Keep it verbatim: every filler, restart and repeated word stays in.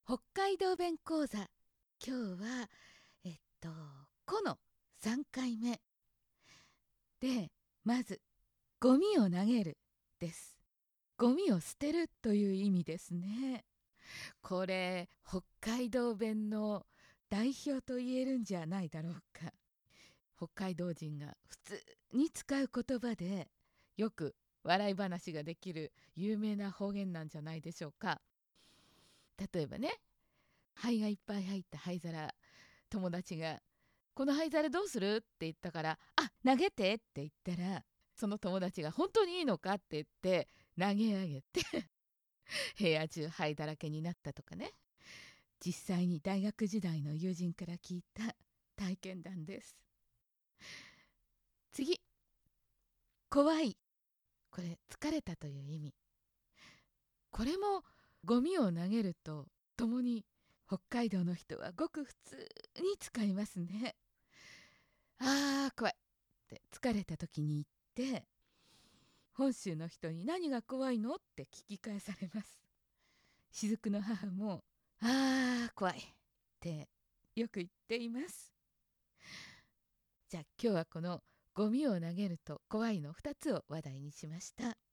北海道弁講座。今日はえっと「こ」のさんかいめで、まずゴミを投げるです。ゴミを捨てるという意味ですね。これ北海道弁の代表と言えるんじゃないだろうか。北海道人が普通に使う言葉でよく笑い話ができる有名な方言なんじゃないでしょうか。例えばね、灰がいっぱい入った灰皿、友達が「この灰皿どうする?」って言ったから「あ、投げて」って言ったら、その友達が「本当にいいのか?」って言って投げ上げて部屋中灰だらけになったとかね。実際に大学時代の友人から聞いた体験談です。次、怖い。これ疲れたという意味。これもゴミを投げるとともに北海道の人はごく普通に使いますね。あー怖いって疲れた時に言って、本州の人に何が怖いのって聞き返されます。雫の母もあー怖いってよく言っています。じゃあ今日はこのゴミを投げると怖いのふたつを話題にしました。